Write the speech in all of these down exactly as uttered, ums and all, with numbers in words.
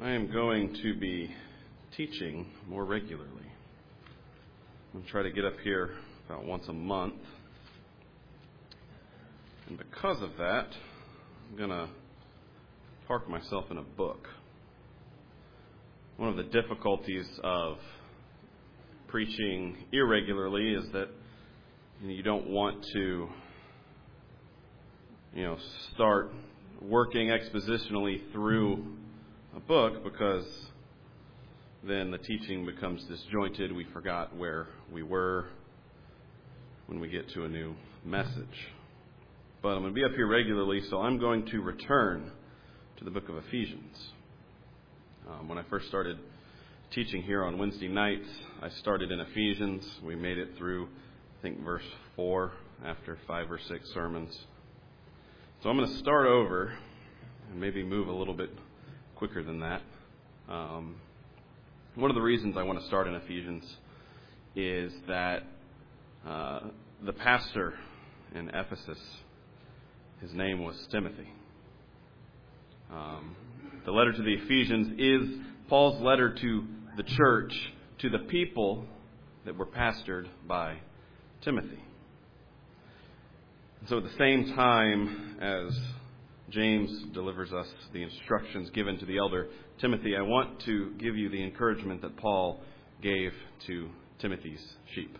I am going to be teaching more regularly. I'm going to try to get up here about once a month. And because of that, I'm going to park myself in a book. One of the difficulties of preaching irregularly is that you don't want to, you know, start working expositionally through a book, because then the teaching becomes disjointed. We forgot where we were when we get to a new message. But I'm going to be up here regularly, so I'm going to return to the book of Ephesians. Um, when I first started teaching here on Wednesday nights, I started in Ephesians. We made it through, I think, verse four after five or six sermons. So I'm going to start over and maybe move a little bit quicker than that. Um, one of the reasons I want to start in Ephesians is that uh, the pastor in Ephesus, his name was Timothy. Um, the letter to the Ephesians is Paul's letter to the church, to the people that were pastored by Timothy. And so at the same time as James delivers us the instructions given to the elder Timothy, I want to give you the encouragement that Paul gave to Timothy's sheep,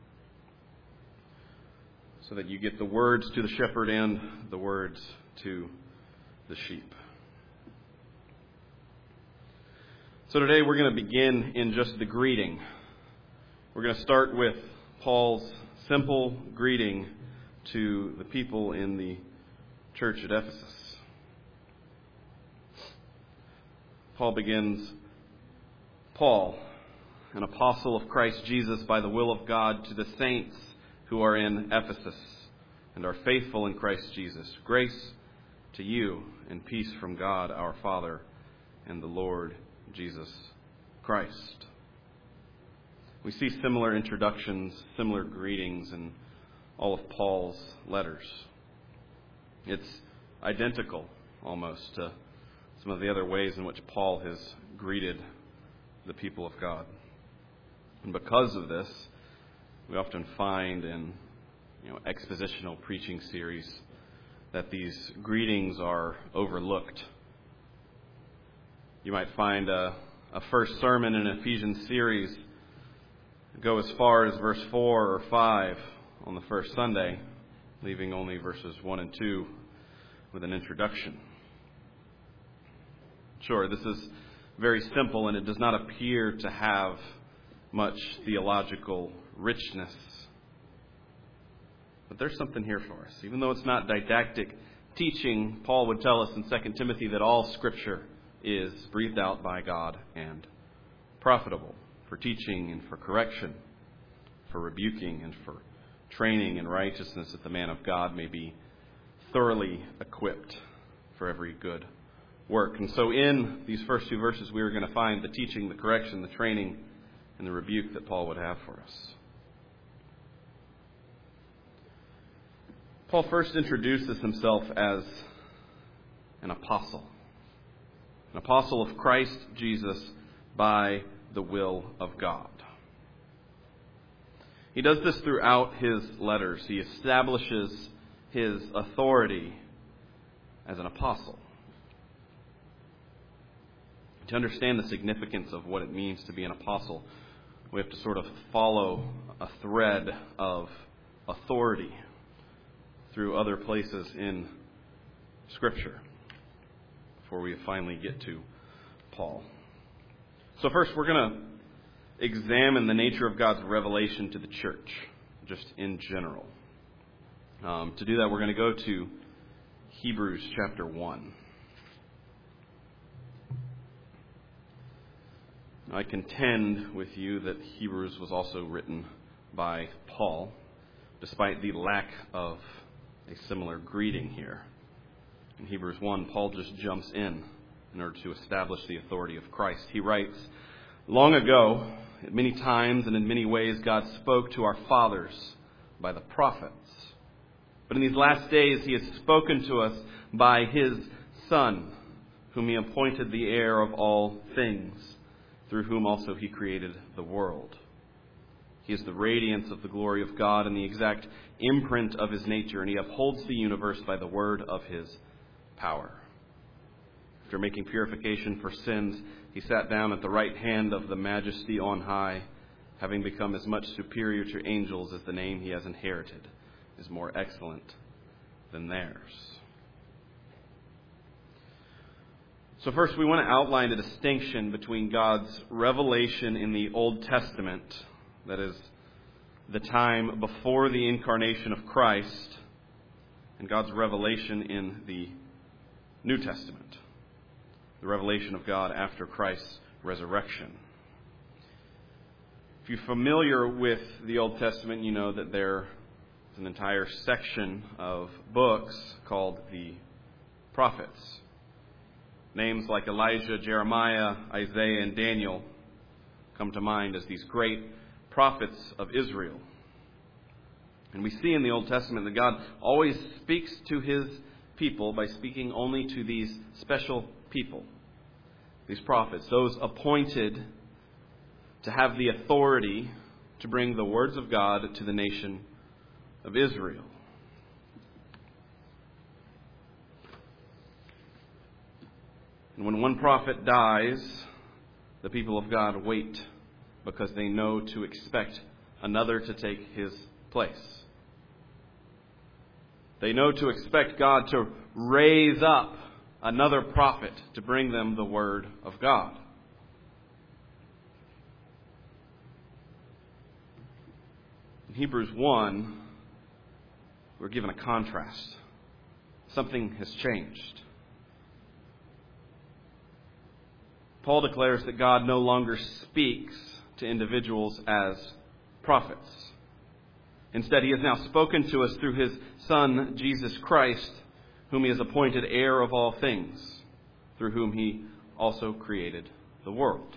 so that you get the words to the shepherd and the words to the sheep. So today we're going to begin in just the greeting. We're going to start with Paul's simple greeting to the people in the church at Ephesus. Paul begins, Paul, an apostle of Christ Jesus by the will of God, to the saints who are in Ephesus and are faithful in Christ Jesus. Grace to you and peace from God our Father and the Lord Jesus Christ. We see similar introductions, similar greetings in all of Paul's letters. It's identical almost to some of the other ways in which Paul has greeted the people of God. And because of this, we often find in you know, expositional preaching series that these greetings are overlooked. You might find a, a first sermon in an Ephesians series go as far as verse four or five on the first Sunday, leaving only verses one and two with an introduction. Sure, this is very simple, and it does not appear to have much theological richness. But there's something here for us. Even though it's not didactic teaching, Paul would tell us in Second Timothy that all Scripture is breathed out by God and profitable for teaching and for correction, for rebuking and for training in righteousness, that the man of God may be thoroughly equipped for every good work. And so in these first two verses, we are going to find the teaching, the correction, the training, and the rebuke that Paul would have for us. Paul first introduces himself as an apostle. An apostle of Christ Jesus by the will of God. He does this throughout his letters. He establishes his authority as an apostle. To understand the significance of what it means to be an apostle, we have to sort of follow a thread of authority through other places in Scripture before we finally get to Paul. So first, we're going to examine the nature of God's revelation to the church, just in general. Um, to do that, we're going to go to Hebrews chapter one. I contend with you that Hebrews was also written by Paul, despite the lack of a similar greeting here. In Hebrews one, Paul just jumps in in order to establish the authority of Christ. He writes, long ago, at many times and in many ways, God spoke to our fathers by the prophets. But in these last days, He has spoken to us by His Son, whom he appointed the heir of all things, through whom also he created the world. He is the radiance of the glory of God and the exact imprint of his nature, and he upholds the universe by the word of his power. After making purification for sins, he sat down at the right hand of the Majesty on high, having become as much superior to angels as the name he has inherited is more excellent than theirs. So first, we want to outline a distinction between God's revelation in the Old Testament, that is, the time before the incarnation of Christ, and God's revelation in the New Testament, the revelation of God after Christ's resurrection. If you're familiar with the Old Testament, you know that there is an entire section of books called the prophets. Names like Elijah, Jeremiah, Isaiah, and Daniel come to mind as these great prophets of Israel. And we see in the Old Testament that God always speaks to his people by speaking only to these special people, these prophets, those appointed to have the authority to bring the words of God to the nation of Israel. And when one prophet dies, the people of God wait because they know to expect another to take his place. They know to expect God to raise up another prophet to bring them the word of God. In Hebrews one, we're given a contrast. Something has changed. Paul declares that God no longer speaks to individuals as prophets. Instead, he has now spoken to us through his Son, Jesus Christ, whom he has appointed heir of all things, through whom he also created the world.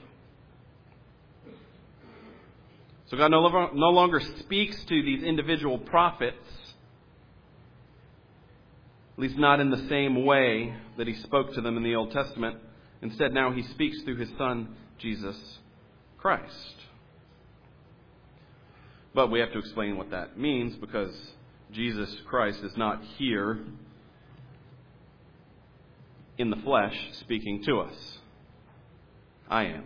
So God no longer, no longer speaks to these individual prophets, at least not in the same way that he spoke to them in the Old Testament. Instead, now he speaks through his Son, Jesus Christ. But we have to explain what that means, because Jesus Christ is not here in the flesh speaking to us. I am.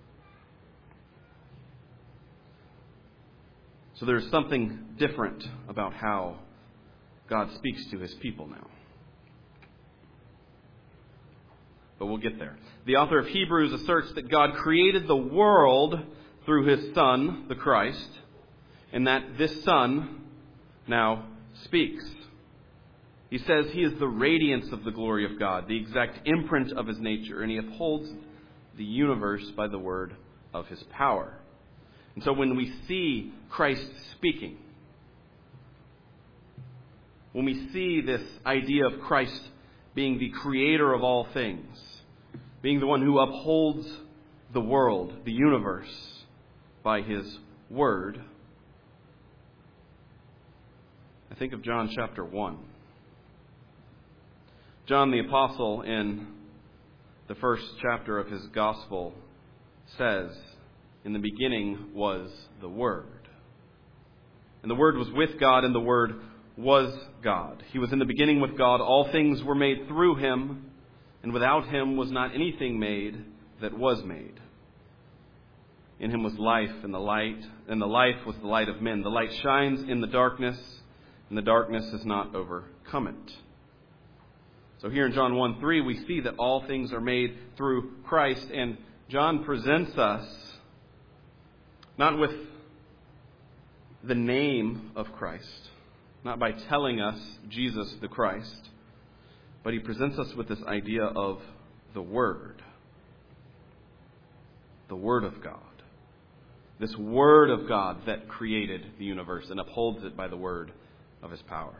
So there's something different about how God speaks to his people now. But we'll get there. The author of Hebrews asserts that God created the world through his Son, the Christ, and that this Son now speaks. He says he is the radiance of the glory of God, the exact imprint of his nature, and he upholds the universe by the word of his power. And so when we see Christ speaking, when we see this idea of Christ being the creator of all things, being the one who upholds the world, the universe, by his word, I think of John chapter one. John the Apostle, in the first chapter of his gospel, says, "In the beginning was the Word. And the Word was with God, and the Word was God. He was in the beginning with God. All things were made through him, and without him was not anything made that was made. In him was life, and the light, and the life was the light of men. The light shines in the darkness, and the darkness has not overcome it." So here in John one three, we see that all things are made through Christ, and John presents us not with the name of Christ, not by telling us Jesus the Christ, but he presents us with this idea of the Word. The Word of God. This Word of God that created the universe and upholds it by the word of his power.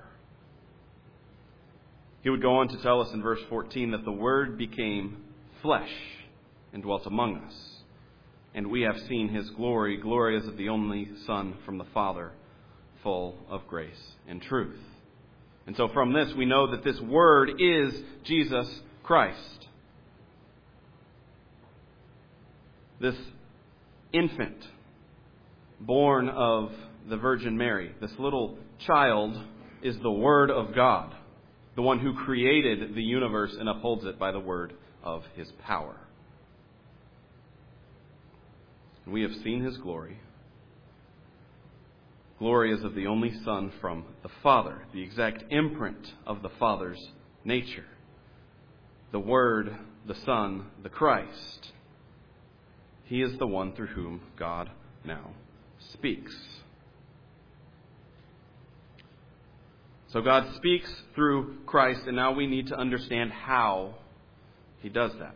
He would go on to tell us in verse fourteen that the Word became flesh and dwelt among us. And we have seen his glory, glory as of the only Son from the Father, full of grace and truth. And so from this we know that this Word is Jesus Christ. this infant born of the Virgin Mary, this little child, is the Word of God, the one who created the universe and upholds it by the word of his power. We have seen his glory. Glory is of the only Son from the Father, the exact imprint of the Father's nature. The Word, the Son, the Christ. He is the one through whom God now speaks. So God speaks through Christ, and now we need to understand how he does that.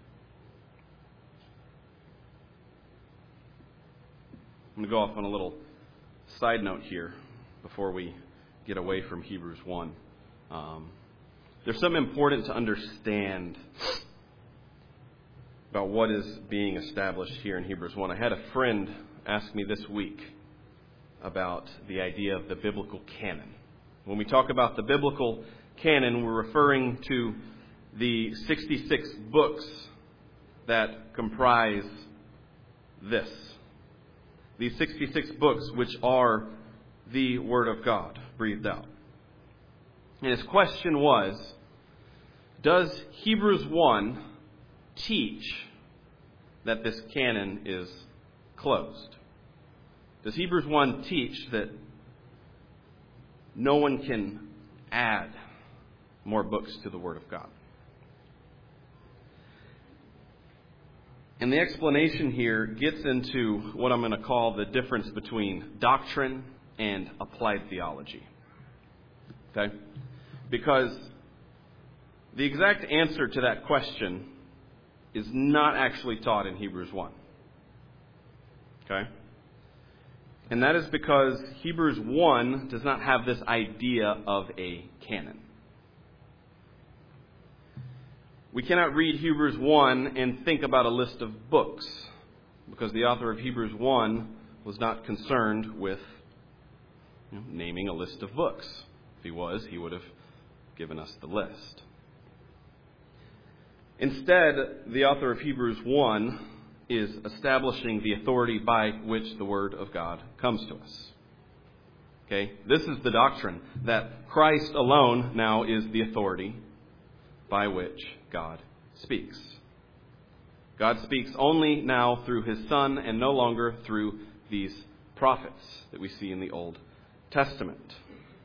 I'm going to go off on a little side note here before we get away from Hebrews one. Um, there's something important to understand about what is being established here in Hebrews one. I had a friend ask me this week about the idea of the biblical canon. When we talk about the biblical canon, we're referring to the sixty-six books that comprise this. These sixty-six books, which are the Word of God breathed out. And his question was, does Hebrews one teach that this canon is closed? Does Hebrews one teach that no one can add more books to the Word of God? And the explanation here gets into what I'm going to call the difference between doctrine and applied theology. Okay? Because the exact answer to that question is not actually taught in Hebrews one. Okay? And that is because Hebrews one does not have this idea of a canon. We cannot read Hebrews one and think about a list of books, because the author of Hebrews one was not concerned with you know, naming a list of books. If he was, he would have given us the list. Instead, the author of Hebrews one is establishing the authority by which the Word of God comes to us. Okay? This is the doctrine that Christ alone now is the authority by which God speaks. God speaks only now through his Son and no longer through these prophets that we see in the Old Testament.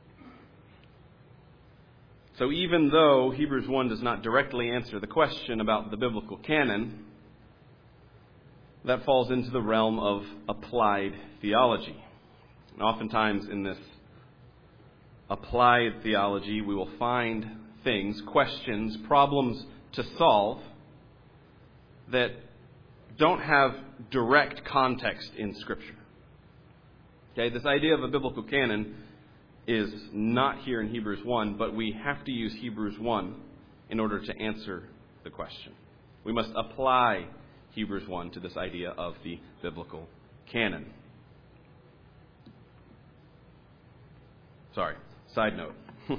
So even though Hebrews one does not directly answer the question about the biblical canon, that falls into the realm of applied theology. And oftentimes in this applied theology, we will find things, questions, problems to solve that don't have direct context in Scripture. Okay, this idea of a biblical canon is not here in Hebrews one, but we have to use Hebrews one in order to answer the question. We must apply Hebrews one to this idea of the biblical canon. Sorry, side note.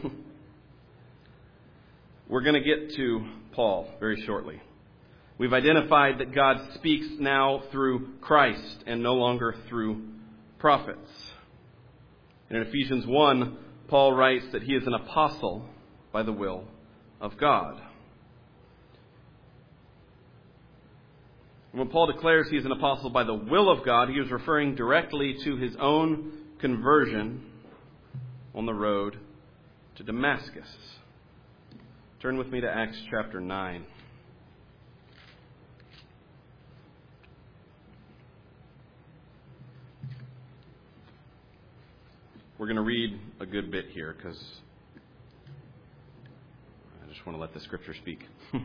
We're going to get to Paul very shortly. We've identified that God speaks now through Christ and no longer through prophets. And in Ephesians one, Paul writes that he is an apostle by the will of God. When Paul declares he is an apostle by the will of God, he is referring directly to his own conversion on the road to Damascus. Turn with me to Acts chapter nine. We're going to read a good bit here because I just want to let the Scripture speak.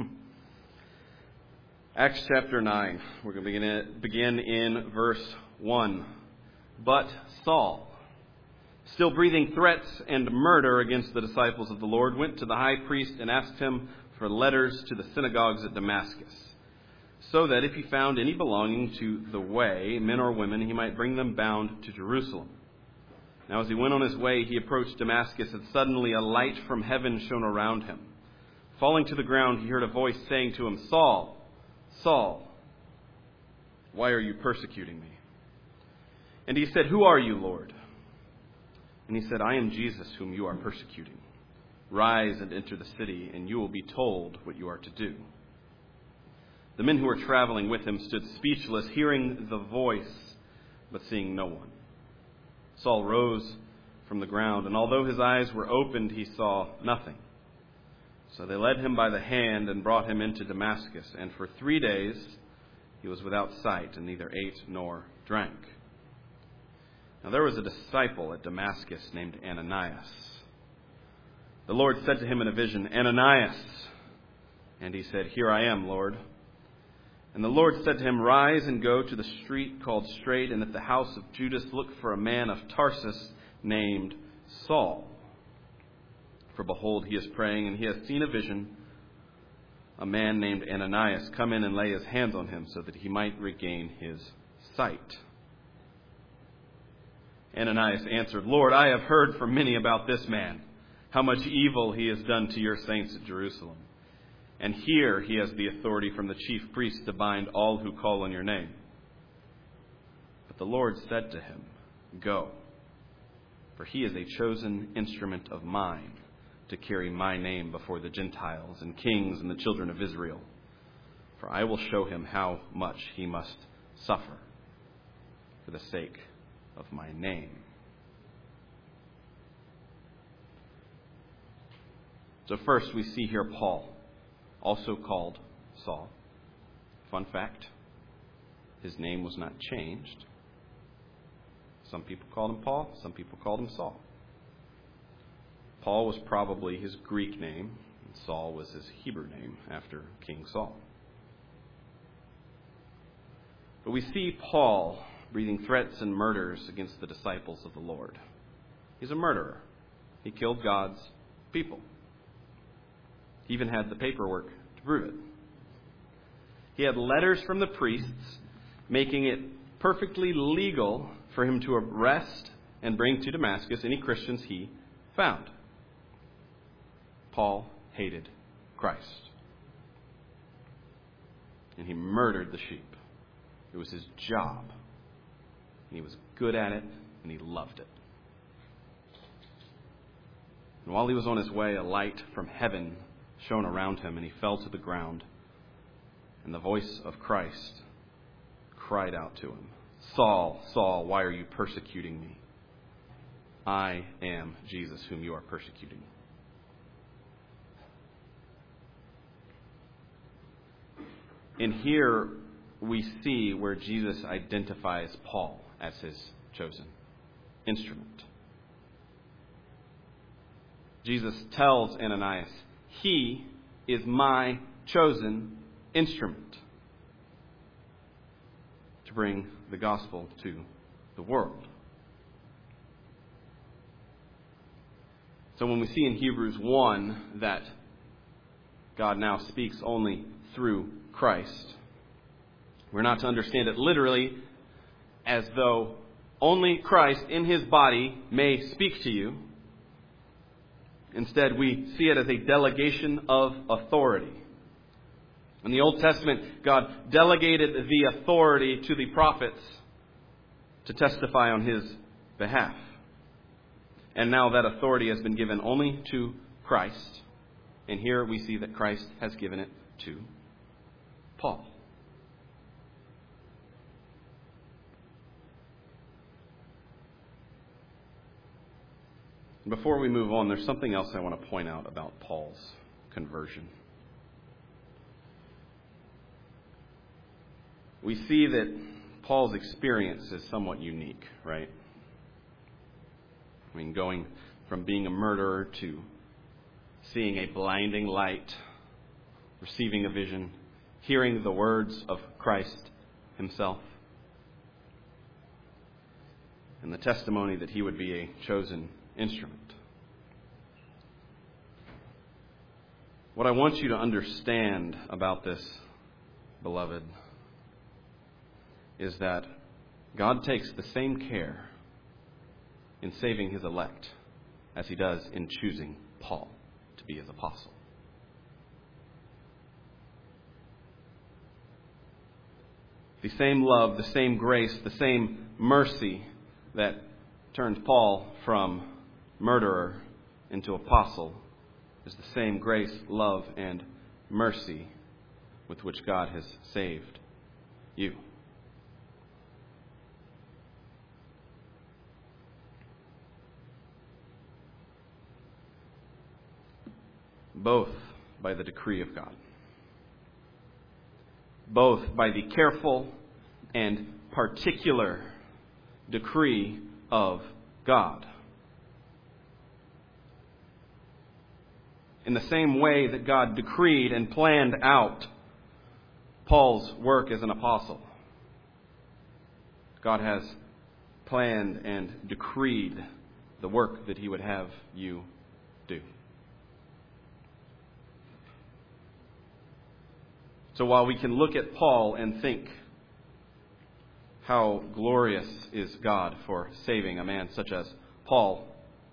Acts chapter nine. We're going to begin, begin in verse one. But Saul, still breathing threats and murder against the disciples of the Lord, went to the high priest and asked him for letters to the synagogues at Damascus, so that if he found any belonging to the way, men or women, he might bring them bound to Jerusalem. Now as he went on his way, he approached Damascus, and suddenly a light from heaven shone around him. Falling to the ground, he heard a voice saying to him, "Saul, Saul, why are you persecuting me?" And he said, "Who are you, Lord?" And he said, "I am Jesus whom you are persecuting. Rise and enter the city, and you will be told what you are to do." The men who were traveling with him stood speechless, hearing the voice, but seeing no one. Saul rose from the ground, and although his eyes were opened, he saw nothing. So they led him by the hand and brought him into Damascus, and for three days he was without sight, and neither ate nor drank. Now there was a disciple at Damascus named Ananias. The Lord said to him in a vision, "Ananias." And he said, "Here I am, Lord." And the Lord said to him, "Rise and go to the street called Straight, and at the house of Judas look for a man of Tarsus named Saul. For behold, he is praying, and he has seen a vision, a man named Ananias come in and lay his hands on him so that he might regain his sight." Ananias answered, "Lord, I have heard from many about this man, how much evil he has done to your saints at Jerusalem. And here he has the authority from the chief priest to bind all who call on your name." But the Lord said to him, "Go, for he is a chosen instrument of mine to carry my name before the Gentiles and kings and the children of Israel. For I will show him how much he must suffer for the sake of my name." So first we see here Paul, also called Saul. Fun fact, his name was not changed. Some people called him Paul, some people called him Saul. Paul was probably his Greek name, and Saul was his Hebrew name after King Saul. But we see Paul breathing threats and murders against the disciples of the Lord. He's a murderer. He killed God's people. He even had the paperwork to prove it. He had letters from the priests making it perfectly legal for him to arrest and bring to Damascus any Christians he found. Paul hated Christ. And he murdered the sheep. It was his job. And he was good at it, and he loved it. And while he was on his way, a light from heaven shone around him, and he fell to the ground. And the voice of Christ cried out to him, "Saul, Saul, why are you persecuting me? I am Jesus whom you are persecuting." And here we see where Jesus identifies Paul as his chosen instrument. Jesus tells Ananias, "He is my chosen instrument to bring the gospel to the world." So when we see in Hebrews one that God now speaks only through Christ, we're not to understand it literally as though only Christ in his body may speak to you. Instead, we see it as a delegation of authority. In the Old Testament, God delegated the authority to the prophets to testify on his behalf. And now that authority has been given only to Christ. And here we see that Christ has given it to Paul. Before we move on, there's something else I want to point out about Paul's conversion. We see that Paul's experience is somewhat unique, right? I mean, going from being a murderer to seeing a blinding light, receiving a vision, hearing the words of Christ himself, and the testimony that he would be a chosen instrument. What I want you to understand about this, beloved, is that God takes the same care in saving his elect as he does in choosing Paul to be his apostle. The same love, the same grace, the same mercy that turned Paul from murderer into apostle is the same grace, love, and mercy with which God has saved you. Both by the decree of God. Both by the careful and particular decree of God. In the same way that God decreed and planned out Paul's work as an apostle, God has planned and decreed the work that He would have you do. So while we can look at Paul and think, how glorious is God for saving a man such as Paul,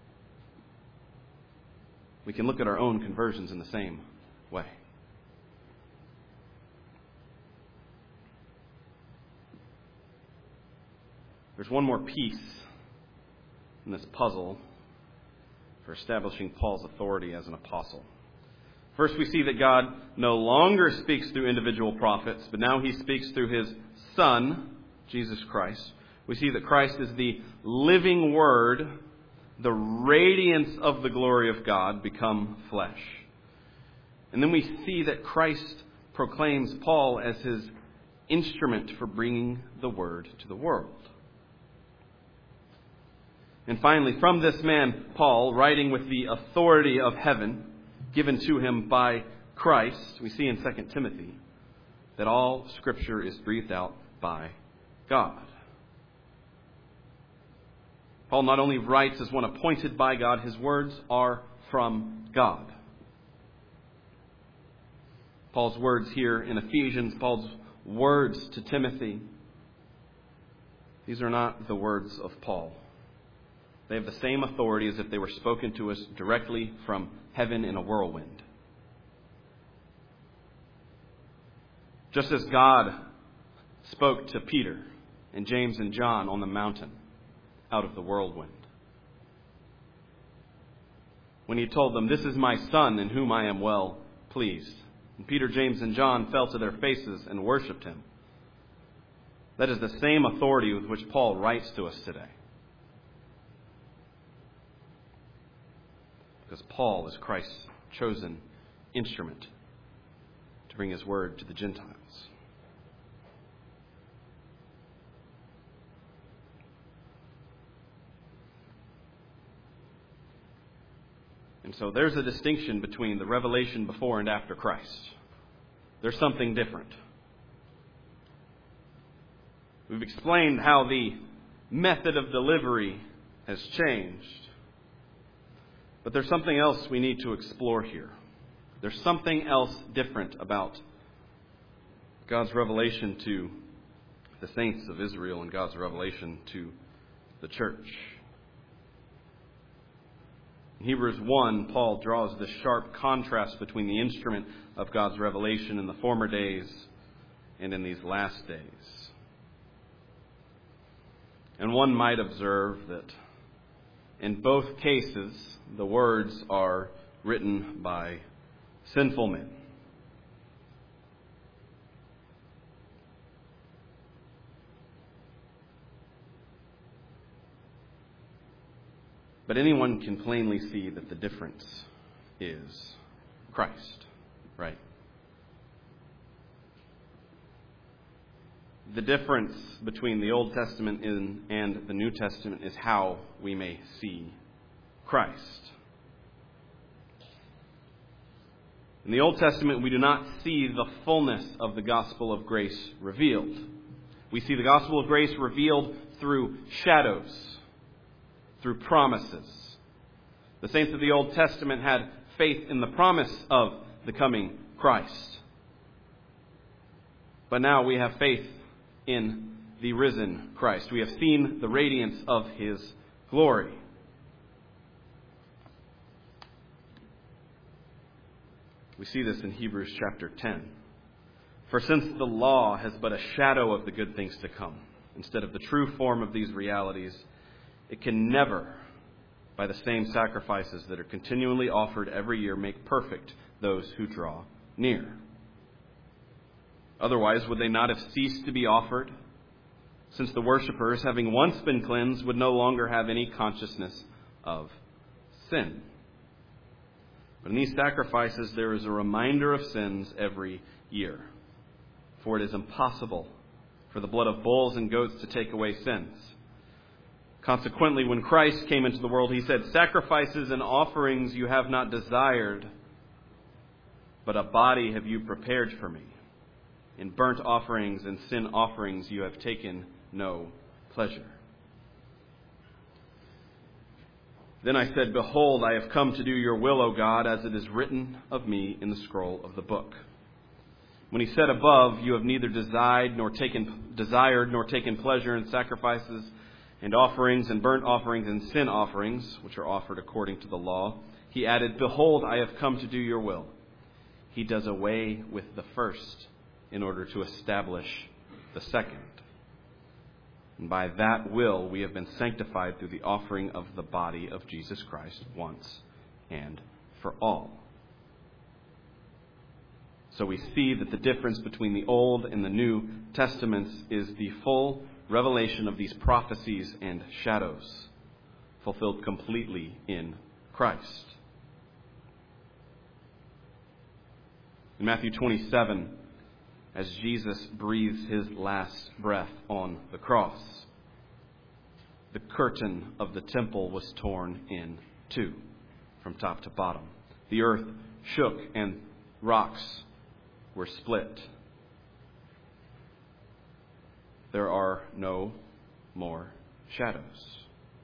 we can look at our own conversions in the same way. There's one more piece in this puzzle for establishing Paul's authority as an apostle. First, we see that God no longer speaks through individual prophets, but now He speaks through His Son, Jesus Christ. We see that Christ is the living Word, the radiance of the glory of God become flesh. And then we see that Christ proclaims Paul as His instrument for bringing the Word to the world. And finally, from this man, Paul, writing with the authority of heaven, given to him by Christ, we see in Second Timothy that all Scripture is breathed out by God. Paul not only writes as one appointed by God, his words are from God. Paul's words here in Ephesians, Paul's words to Timothy, these are not the words of Paul. They have the same authority as if they were spoken to us directly from heaven in a whirlwind. Just as God spoke to Peter and James and John on the mountain out of the whirlwind, when He told them, "This is my Son in whom I am well pleased." And Peter, James, and John fell to their faces and worshipped Him. That is the same authority with which Paul writes to us today. Because Paul is Christ's chosen instrument to bring His word to the Gentiles. And so there's a distinction between the revelation before and after Christ. There's something different. We've explained how the method of delivery has changed. But there's something else we need to explore here. There's something else different about God's revelation to the saints of Israel and God's revelation to the church. In Hebrews one, Paul draws this sharp contrast between the instrument of God's revelation in the former days and in these last days. And one might observe that in both cases, the words are written by sinful men. But anyone can plainly see that the difference is Christ, right? The difference between the Old Testament and the New Testament is how we may see Christ. In the Old Testament, we do not see the fullness of the gospel of grace revealed. We see the gospel of grace revealed through shadows, through promises. The saints of the Old Testament had faith in the promise of the coming Christ. But now we have faith in the risen Christ. We have seen the radiance of His glory. We see this in Hebrews chapter ten. For since the law has but a shadow of the good things to come, instead of the true form of these realities, it can never, by the same sacrifices that are continually offered every year, make perfect those who draw near. Otherwise, would they not have ceased to be offered, since the worshippers, having once been cleansed, would no longer have any consciousness of sin? But in these sacrifices there is a reminder of sins every year. For it is impossible for the blood of bulls and goats to take away sins. Consequently, when Christ came into the world, he said, "Sacrifices and offerings you have not desired, but a body have you prepared for me. In burnt offerings and sin offerings you have taken no pleasure." Then I said, "Behold, I have come to do your will, O God, as it is written of me in the scroll of the book." When he said above, "You have neither desired nor taken desired nor taken pleasure in sacrifices and offerings and burnt offerings and sin offerings, which are offered according to the law," he added, "Behold, I have come to do your will." He does away with the first in order to establish the second. And by that will we have been sanctified through the offering of the body of Jesus Christ once and for all. So we see that the difference between the Old and the New Testaments is the full revelation of these prophecies and shadows, fulfilled completely in Christ. In Matthew twenty-seven, as Jesus breathes his last breath on the cross, the curtain of the temple was torn in two, from top to bottom. The earth shook and rocks were split. There are no more shadows.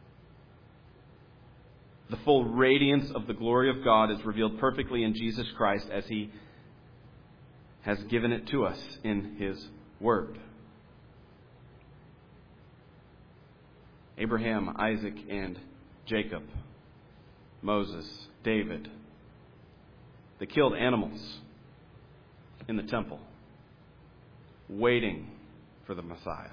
The full radiance of the glory of God is revealed perfectly in Jesus Christ as he has given it to us in his word. Abraham, Isaac, and Jacob, Moses, David, they killed animals in the temple, waiting for the Messiah.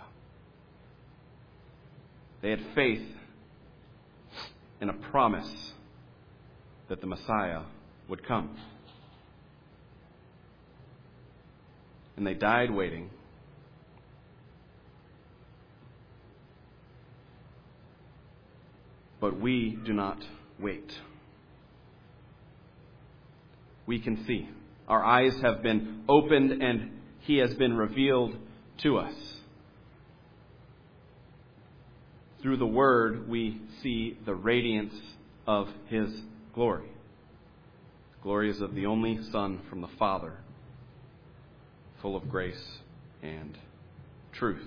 They had faith in a promise that the Messiah would come. And they died waiting. But we do not wait. We can see. Our eyes have been opened and he has been revealed to us. Through the Word, we see the radiance of his glory. The glory is of the only Son from the Father, full of grace and truth.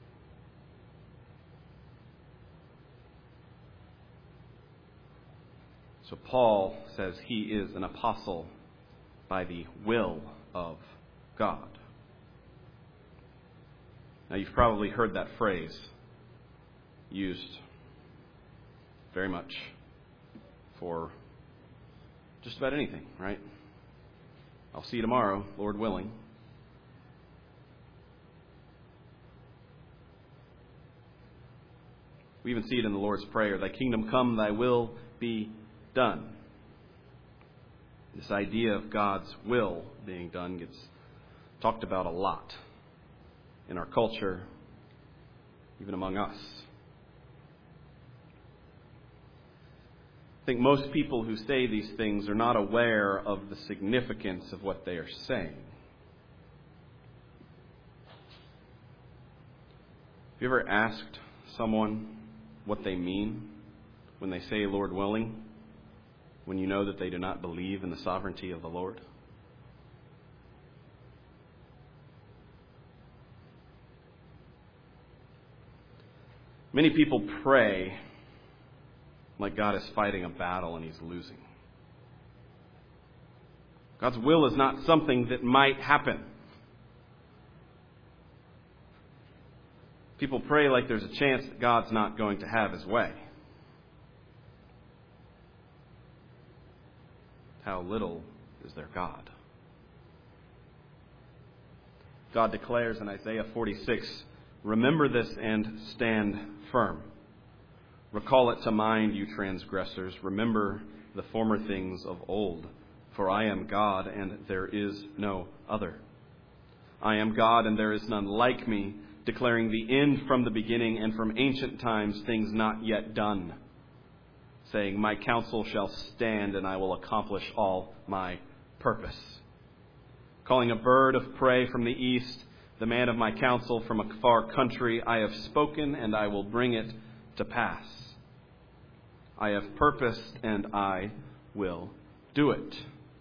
So Paul says he is an apostle by the will of God. Now, you've probably heard that phrase used very much for just about anything, right? I'll see you tomorrow, Lord willing. We even see it in the Lord's Prayer. Thy kingdom come, thy will be done. This idea of God's will being done gets talked about a lot in our culture, even among us. I think most people who say these things are not aware of the significance of what they are saying. Have you ever asked someone what they mean when they say Lord willing, when you know that they do not believe in the sovereignty of the Lord? Many people pray like God is fighting a battle and he's losing. God's will is not something that might happen. People pray like there's a chance that God's not going to have his way. How little is their God? God declares in Isaiah forty-six, "Remember this and stand firm. Recall it to mind, you transgressors. Remember the former things of old. For I am God, and there is no other. I am God, and there is none like me, declaring the end from the beginning, and from ancient times things not yet done, saying, my counsel shall stand, and I will accomplish all my purpose. Calling a bird of prey from the east, the man of my counsel from a far country, I have spoken, and I will bring it to pass. I have purposed, and I will do it."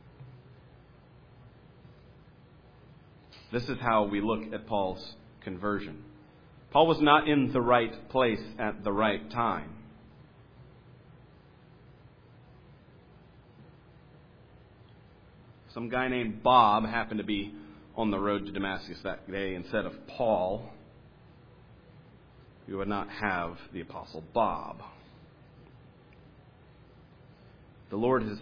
This is how we look at Paul's conversion. Paul was not in the right place at the right time. Some guy named Bob happened to be on the road to Damascus that day instead of Paul. We would not have the Apostle Bob. The Lord has,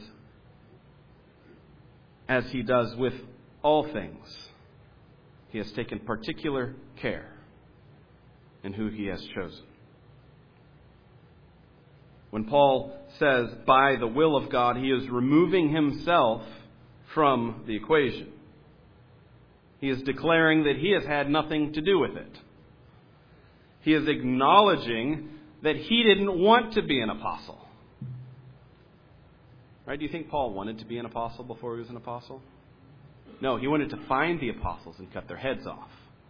as He does with all things, He has taken particular care in who He has chosen. When Paul says, by the will of God, he is removing himself from the equation. He is declaring that he has had nothing to do with it. He is acknowledging that he didn't want to be an apostle. Right? Do you think Paul wanted to be an apostle before he was an apostle? No, he wanted to find the apostles and cut their heads off.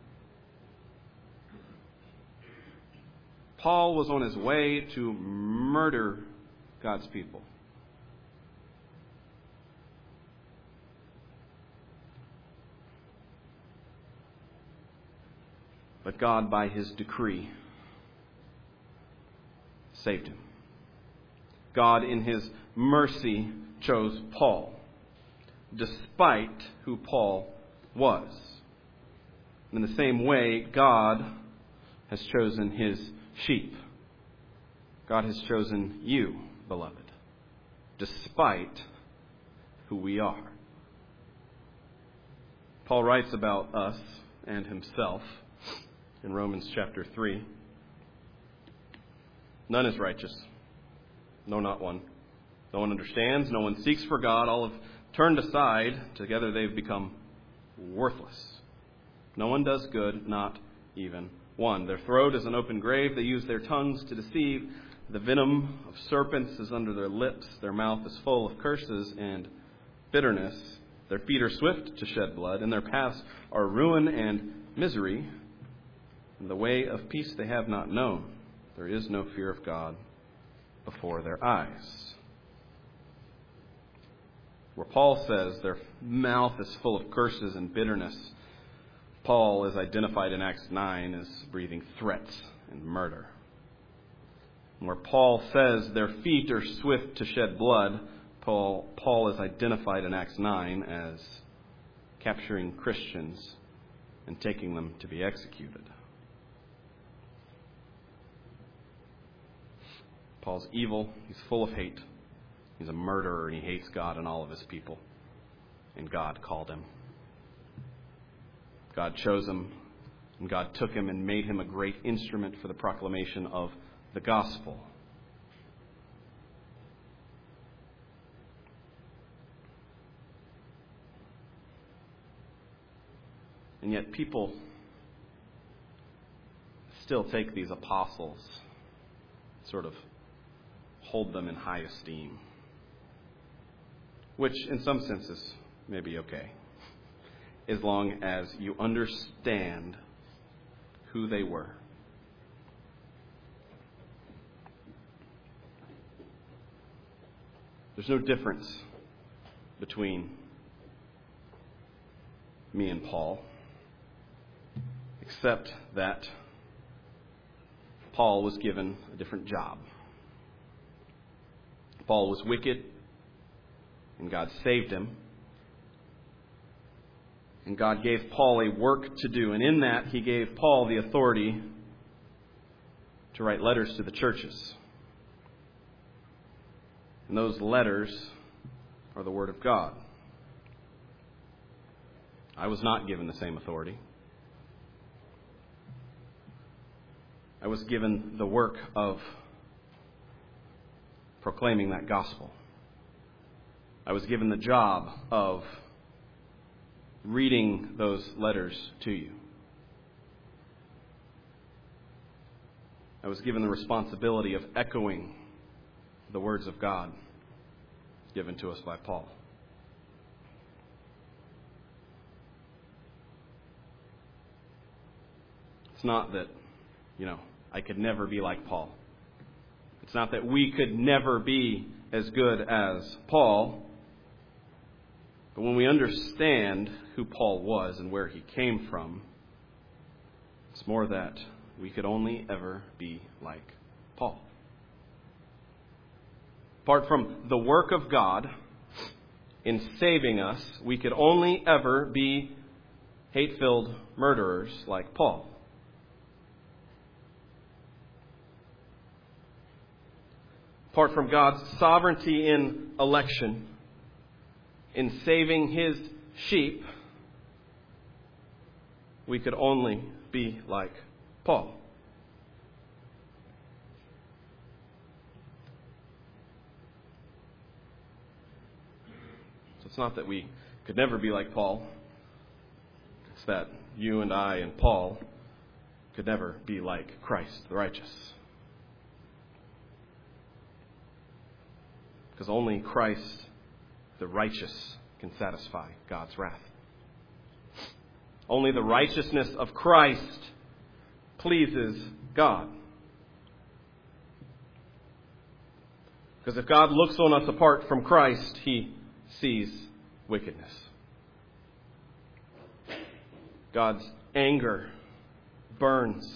Paul was on his way to murder God's people. But God, by His decree, saved him. God, in His mercy, chose Paul, despite who Paul was. In the same way, God has chosen His sheep. God has chosen you, beloved, despite who we are. Paul writes about us and himself in Romans chapter three. None is righteous. No, not one. No one understands. No one seeks for God. All have turned aside. Together they've become worthless. No one does good, not even one. Their throat is an open grave. They use their tongues to deceive. The venom of serpents is under their lips. Their mouth is full of curses and bitterness. Their feet are swift to shed blood, and their paths are ruin and misery. And the way of peace they have not known. There is no fear of God before their eyes. Where Paul says their mouth is full of curses and bitterness, Paul is identified in Acts nine as breathing threats and murder. And where Paul says their feet are swift to shed blood, Paul, Paul is identified in Acts nine as capturing Christians and taking them to be executed. Paul's evil. He's full of hate. He's a murderer, and he hates God and all of His people. And God called him. God chose him, and God took him and made him a great instrument for the proclamation of the gospel. And yet people still take these apostles, sort of hold them in high esteem, which in some senses may be okay, as long as you understand who they were. There's no difference between me and Paul, except that Paul was given a different job. Paul was wicked, and God saved him. And God gave Paul a work to do, and in that He gave Paul the authority to write letters to the churches. And those letters are the Word of God. I was not given the same authority. I was given the work of proclaiming that gospel. I was given the job of reading those letters to you. I was given the responsibility of echoing the words of God given to us by Paul. It's not that, you know, I could never be like Paul. It's not that we could never be as good as Paul. But when we understand who Paul was and where he came from, it's more that we could only ever be like Paul. Apart from the work of God in saving us, we could only ever be hate-filled murderers like Paul. Apart from God's sovereignty in election, in saving His sheep, we could only be like Paul. So it's not that we could never be like Paul. It's that you and I and Paul could never be like Christ, the righteous. Because only Christ, the righteous, can satisfy God's wrath. Only the righteousness of Christ pleases God. Because if God looks on us apart from Christ, He sees wickedness. God's anger burns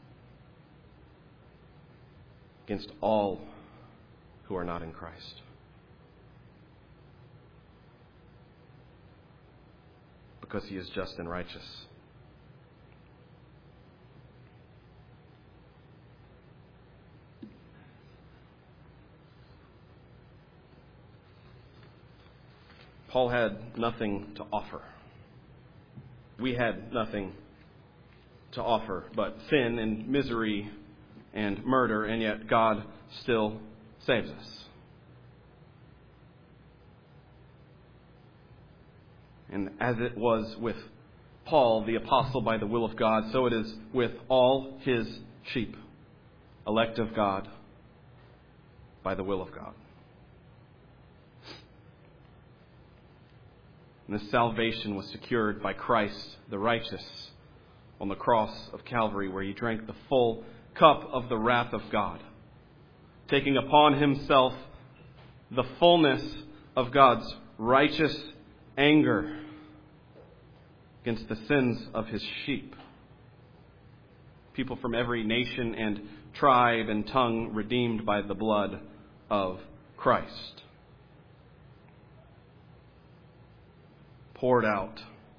against all who are not in Christ. Because He is just and righteous. Paul had nothing to offer. We had nothing to offer but sin and misery and murder, and yet God still saves us. And as it was with Paul, the apostle by the will of God, so it is with all His sheep, elect of God, by the will of God. And this salvation was secured by Christ, the righteous, on the cross of Calvary, where He drank the full cup of the wrath of God, taking upon Himself the fullness of God's righteous anger against the sins of His sheep. People from every nation and tribe and tongue redeemed by the blood of Christ. Poured out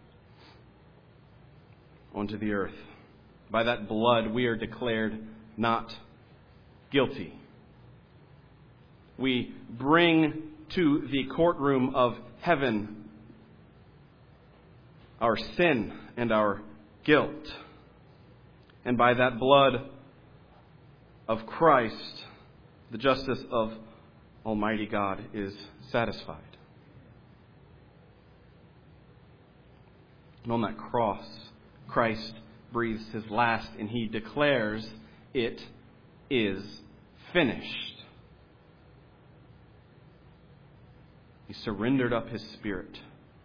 onto the earth. By that blood we are declared not guilty. We bring to the courtroom of heaven our sin and our guilt. And by that blood of Christ, the justice of Almighty God is satisfied. And on that cross, Christ breathes His last, and He declares, "It is finished." He surrendered up His spirit.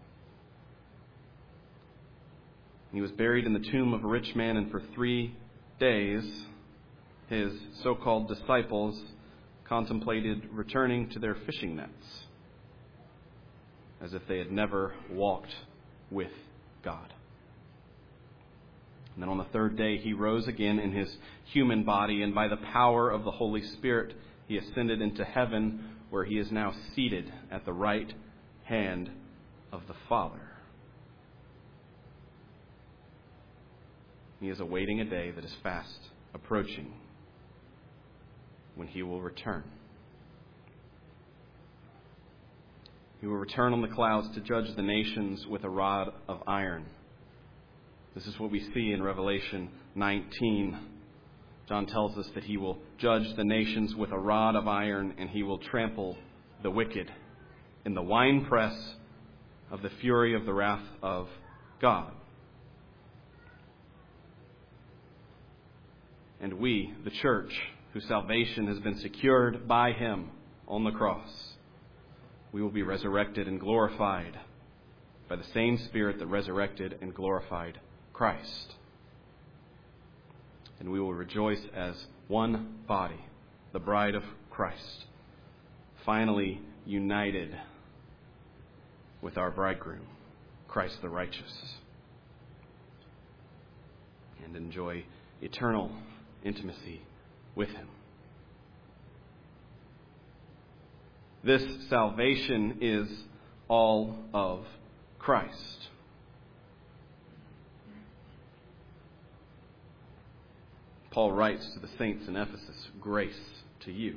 He was buried in the tomb of a rich man, and for three days His so-called disciples contemplated returning to their fishing nets as if they had never walked with God. And then on the third day He rose again in His human body, and by the power of the Holy Spirit He ascended into heaven, where He is now seated at the right hand of the Father. He is awaiting a day that is fast approaching, when He will return. He will return on the clouds to judge the nations with a rod of iron. This is what we see in Revelation nineteen. John tells us that he will judge the nations with a rod of iron, and he will trample the wicked in the winepress of the fury of the wrath of God. And we, the church, whose salvation has been secured by him on the cross, we will be resurrected and glorified by the same Spirit that resurrected and glorified Christ. And we will rejoice as one body, the bride of Christ, finally united with our bridegroom, Christ the righteous, and enjoy eternal intimacy with him. This salvation is all of Christ. Paul writes to the saints in Ephesus, grace to you.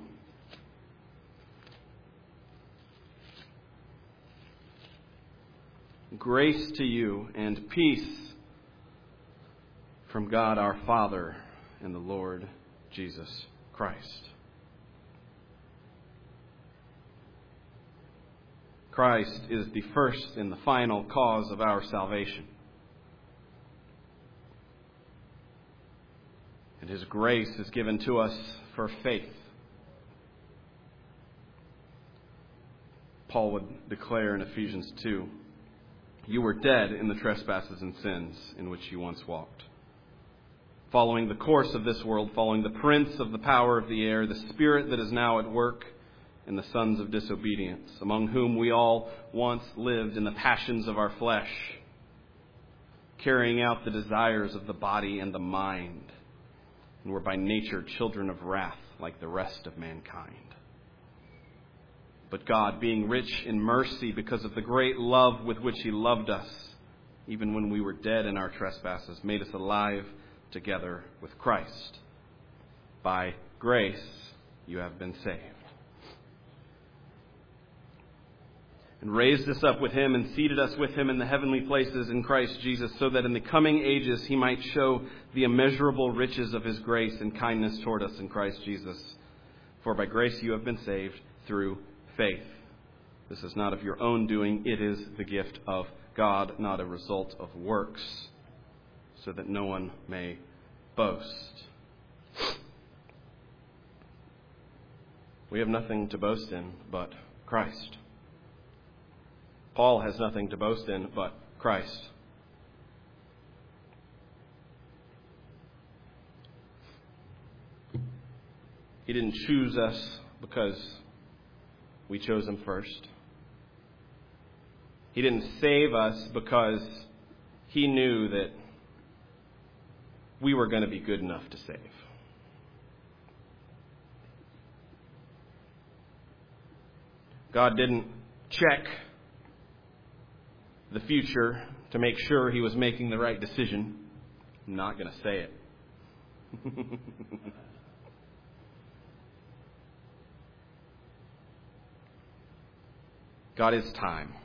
Grace to you and peace from God our Father and the Lord Jesus Christ. Christ is the first and the final cause of our salvation. And his grace is given to us for faith. Paul would declare in Ephesians two, you were dead in the trespasses and sins in which you once walked, following the course of this world, following the prince of the power of the air, the spirit that is now at work in the sons of disobedience, among whom we all once lived in the passions of our flesh, carrying out the desires of the body and the mind, and were by nature children of wrath like the rest of mankind. But God, being rich in mercy because of the great love with which he loved us, even when we were dead in our trespasses, made us alive together with Christ. By grace you have been saved. And raised us up with him and seated us with him in the heavenly places in Christ Jesus, so that in the coming ages he might show the immeasurable riches of his grace and kindness toward us in Christ Jesus. For by grace you have been saved through faith. This is not of your own doing, it is the gift of God, not a result of works, so that no one may boast. We have nothing to boast in but Christ. Paul has nothing to boast in but Christ. He didn't choose us because we chose him first. He didn't save us because he knew that we were going to be good enough to save. God didn't check the future to make sure he was making the right decision. I'm not going to say it. God is time.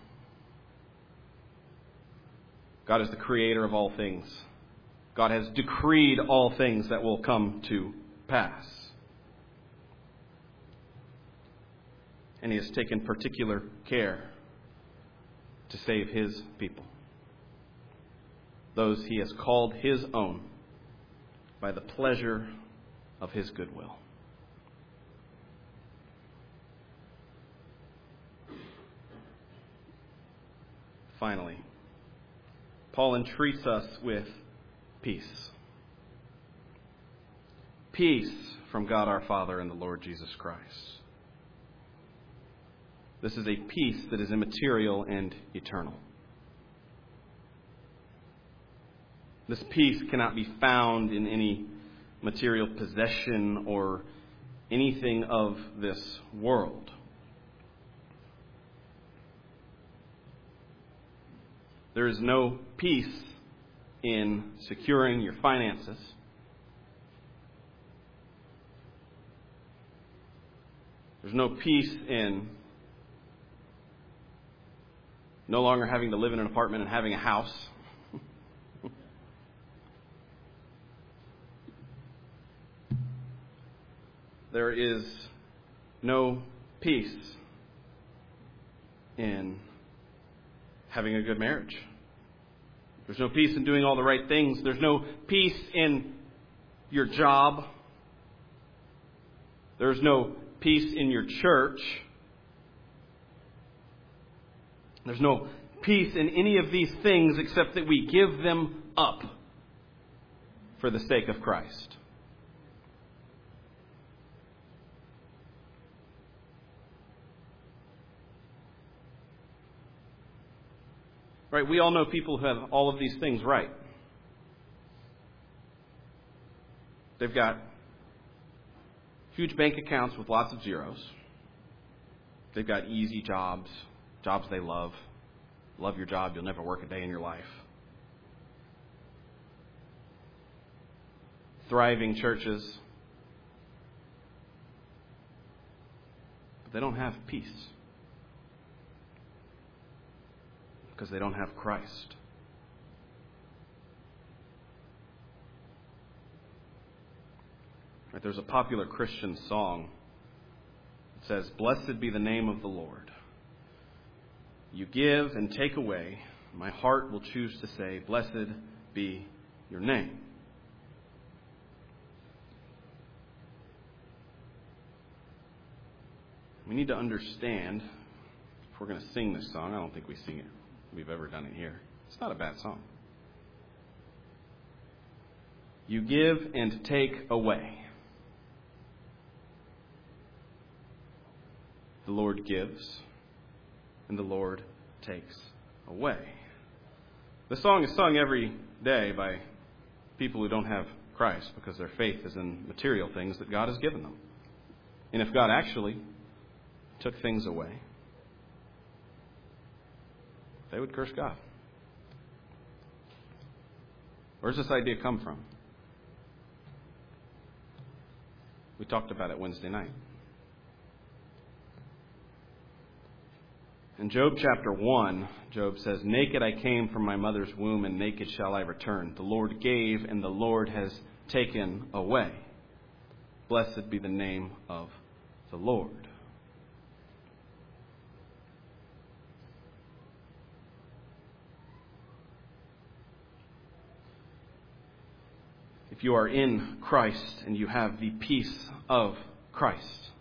God is the creator of all things. God has decreed all things that will come to pass. And he has taken particular care to save his people, those he has called his own by the pleasure of his goodwill. Finally, Paul entreats us with peace. Peace from God our Father and the Lord Jesus Christ. This is a peace that is immaterial and eternal. This peace cannot be found in any material possession or anything of this world. There is no peace in securing your finances. There's no peace in no longer having to live in an apartment and having a house. there is no peace in having a good marriage. There's no peace in doing all the right things. There's no peace in your job. There's no peace in your church. There's no peace in any of these things except that we give them up for the sake of Christ. Right? We all know people who have all of these things right. They've got huge bank accounts with lots of zeros. They've got easy jobs, jobs they love. Love your job, you'll never work a day in your life. Thriving churches. But they don't have peace. Because they don't have Christ. Right, there's a popular Christian song that says, "Blessed be the name of the Lord. You give and take away. My heart will choose to say, blessed be your name." We need to understand, if we're going to sing this song, I don't think we sing it. We've ever done it here. It's not a bad song. You give and take away. The Lord gives, and the Lord takes away. The song is sung every day by people who don't have Christ because their faith is in material things that God has given them. And if God actually took things away, they would curse God. Where's this idea come from? We talked about it Wednesday night. In Job chapter one, Job says, "Naked I came from my mother's womb, and naked shall I return. The Lord gave, and the Lord has taken away. Blessed be the name of the Lord." If you are in Christ and you have the peace of Christ,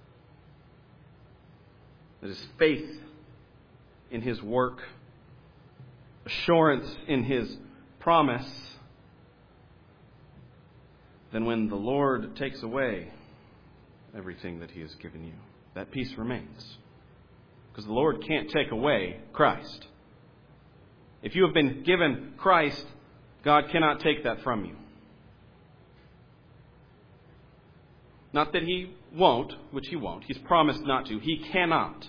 that is faith in His work, assurance in His promise, then when the Lord takes away everything that He has given you, that peace remains. Because the Lord can't take away Christ. If you have been given Christ, God cannot take that from you. Not that He won't, which He won't. He's promised not to. He cannot.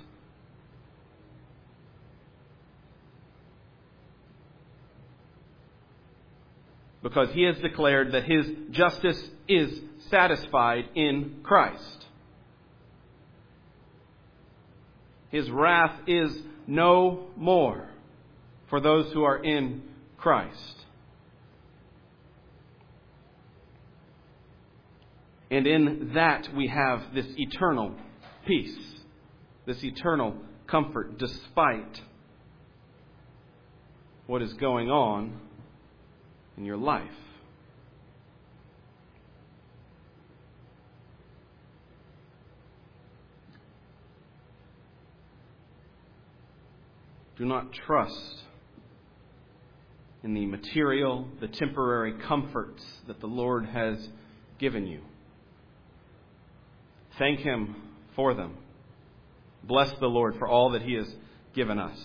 Because He has declared that His justice is satisfied in Christ. His wrath is no more for those who are in Christ. And in that we have this eternal peace, this eternal comfort, despite what is going on in your life. Do not trust in the material, the temporary comforts that the Lord has given you. Thank Him for them. Bless the Lord for all that He has given us.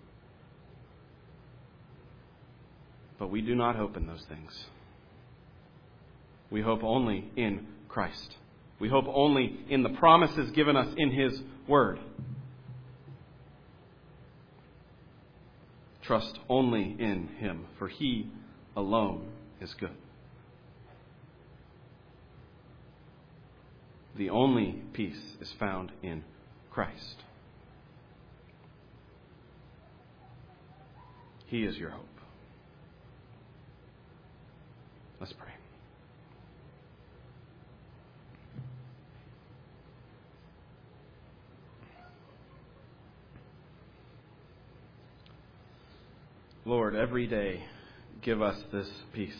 But we do not hope in those things. We hope only in Christ. We hope only in the promises given us in His Word. Trust only in Him, for He alone is good. The only peace is found in Christ. He is your hope. Let's pray. Lord, every day give us this peace.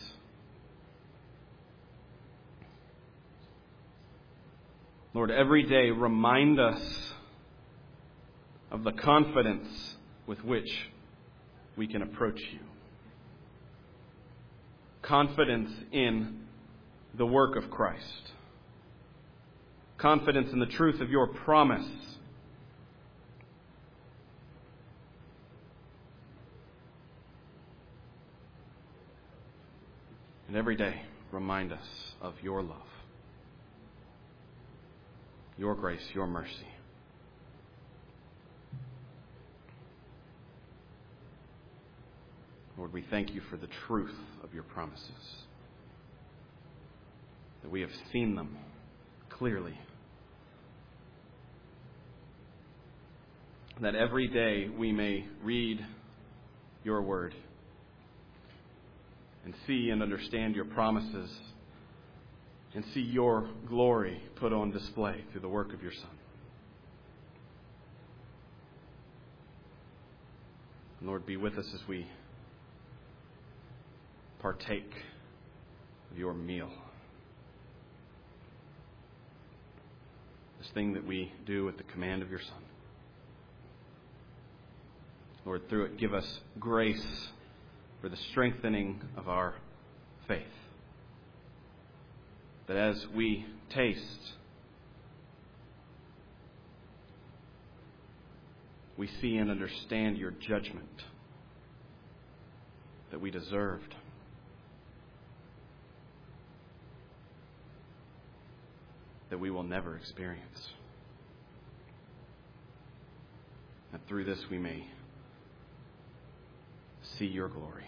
Lord, every day remind us of the confidence with which we can approach you. Confidence in the work of Christ. Confidence in the truth of your promise. And every day remind us of your love, your grace, your mercy. Lord, we thank you for the truth of your promises, that we have seen them clearly, that every day we may read your word and see and understand your promises and see your glory put on display through the work of your Son. And Lord, be with us as we partake of your meal. This thing that we do at the command of your Son. Lord, through it, give us grace for the strengthening of our faith. That as we taste, we see and understand your judgment that we deserved. That we will never experience. And through this we may see your glory.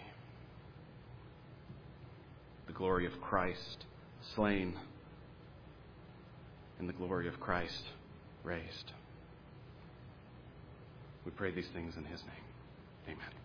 The glory of Christ slain and the glory of Christ raised. We pray these things in his name. Amen.